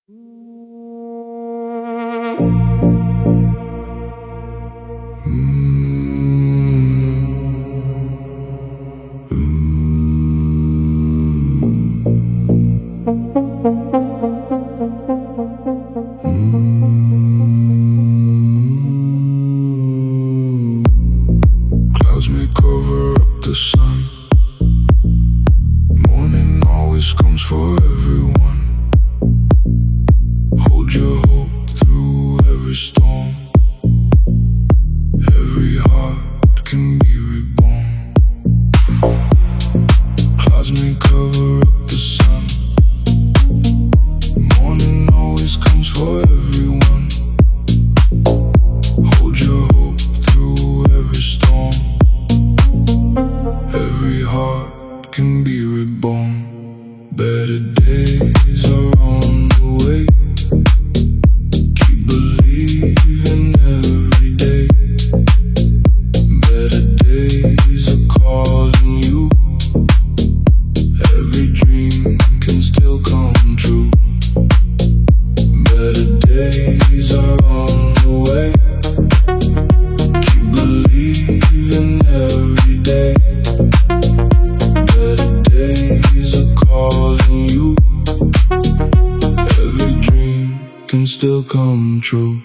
Clouds may cover up the sun. Morning always comes for everyone. Hold your hope through every storm. Every heart can be reborn. Clouds may cover up the sun. Morning always comes for everyone. Hold your hope through every storm. Every heart can be reborn. Better days are on the way. Keep believing every day. Better days are calling you. Every dream can still come true. Better days are on the way. Keep believing every day. Better days are calling you. Every dream can still come true.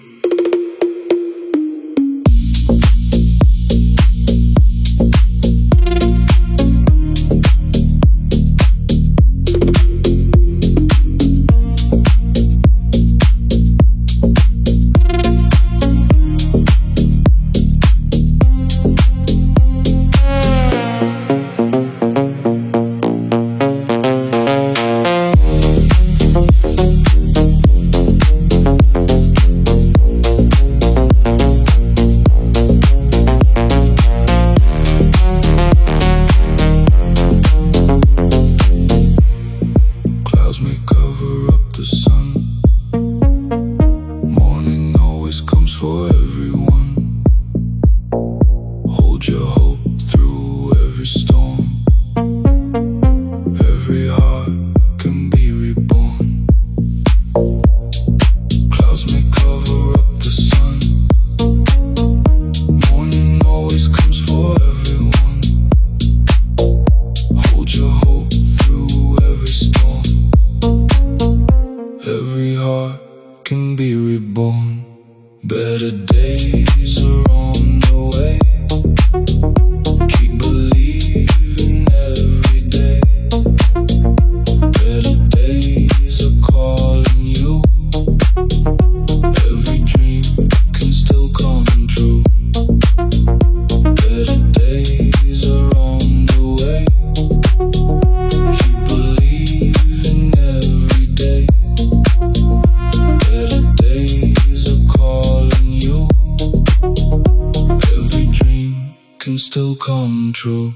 Clouds may cover up the sun. Morning always comes for everyone. Hold your hope through every storm. Every heart can be reborn. Clouds may cover up the sun. Morning always comes for everyone. Hold your hope through every storm. Every heart can be reborn. Better days are on the way. Keep believing every day. Better days are calling you. Every dream can still come true. Better days are on the way. Keep believing every day. Better days are calling you. Every dream can still come true.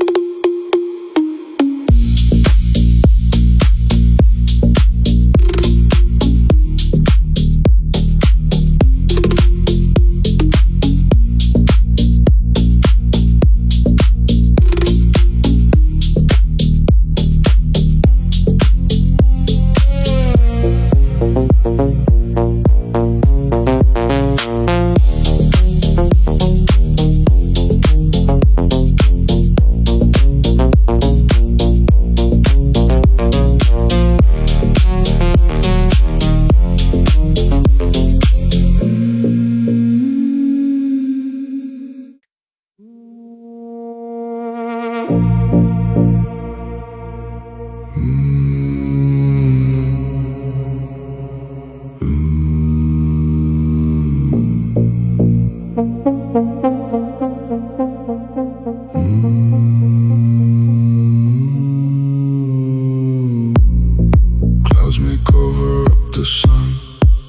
Clouds may cover up the sun.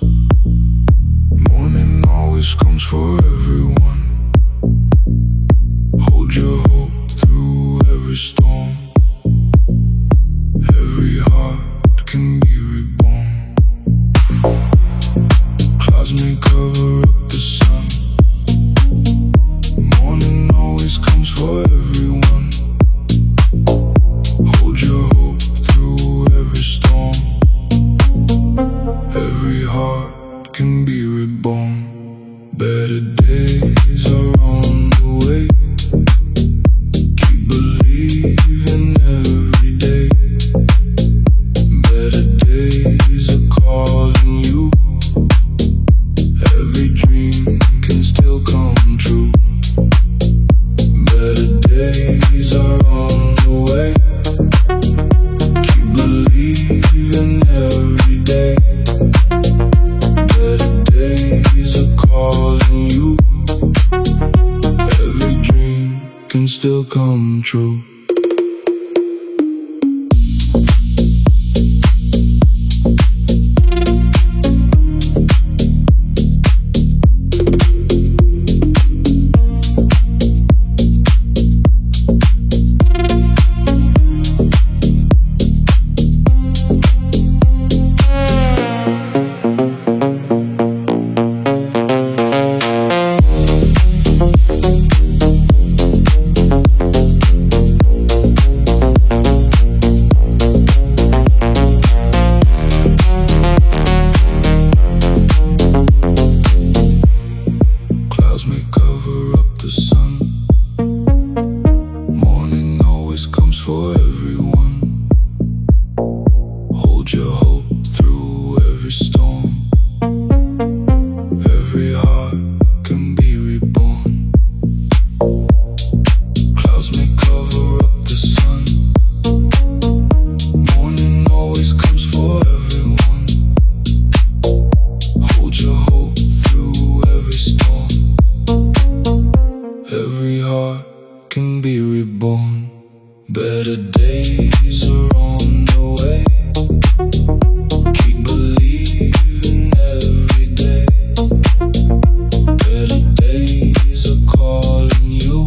Morning always comes for everyone. Hold your hope through every storm. Every heart can be reborn. Clouds may cover up the sun. Morning always comes for everyone. Hold your hope through every storm. can be reborn. Better days are on the way. Keep believing every day. Better days are calling you. Every dream can still come true. Better days are on the way. Keep believing every day. Better days are calling you. Every dream can still come true. For everyone, hold your hope through every storm. Every heart can be reborn. Clouds may cover up the sun. Morning always comes for everyone. Hold your hope through every storm. Every heart can be reborn. Better days are on the way. Keep believing every day. Better days are calling you.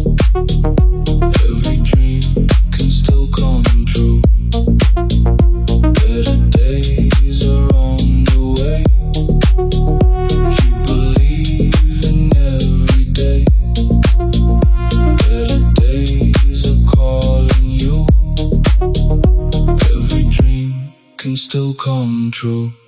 Every dream can still come true. Better days are on the way. Keep believing every day. Better days are calling you. Every dream can still come true.